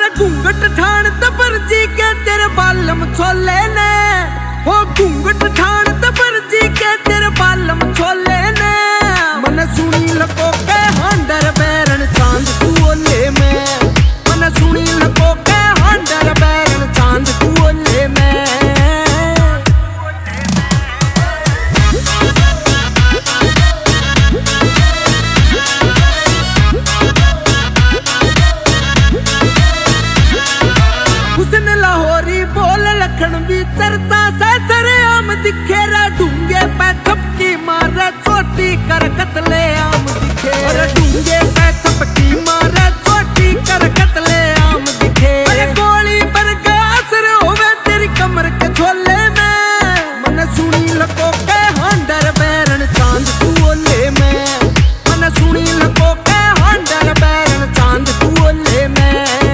घूंघट ठाण तबर जी के तेरे बालम छोले ने, हो घूंघट ठाण तबर जी के तेरे बालम छोले ने। मन सुनी लको के हांडर बैरन चांद तू ओले में, मन सुनी लको के हांडर बैरन चांद तू ओले में। हुस्न लाहौरी बोल लखन भी चरता से सरे आम दिखे रे, ढूंगे पे थपकी मारे छोटी कर कतले आम दिखे, अरे ढूंगे पे थपकी मारे छोटी कर कतले आम दिखे। अरे गोली पर गया असर होवे तेरी कमर के छोले में, मन सुनी लको के हांडर बैरन चांद तू ओले में, मन सुनी लको के हांडर बैरन चांद तू ओले में।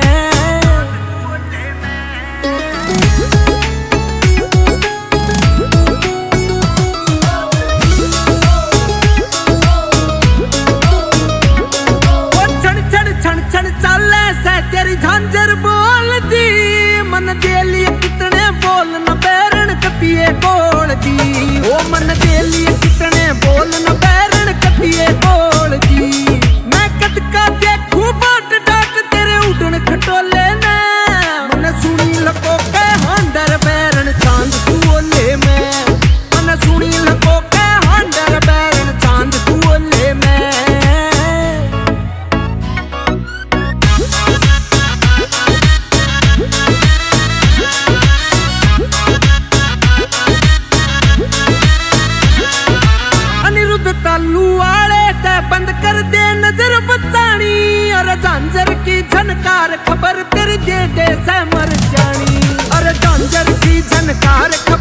छण चाले से तेरी झांझर बोलती, मन दे लिए कितने बोल न बैरन कतिए कोल दी, ओ मन दे लिए कितने बोल न बैरन कतिए कोल दी। मैं कद का देखूं बाट डाट तेरे उड़न खटोले ने, मन सुनी लको के हांडर बैरन चांद तू ओले में, मन सुनी लको के हांडर बैरन चांद तू ओले में। तालू वाले ते बंद कर दे नजर बचानी, और झांझर की झनकार खबर तेरी दे दे से मर जानी, और झांझर की झनकार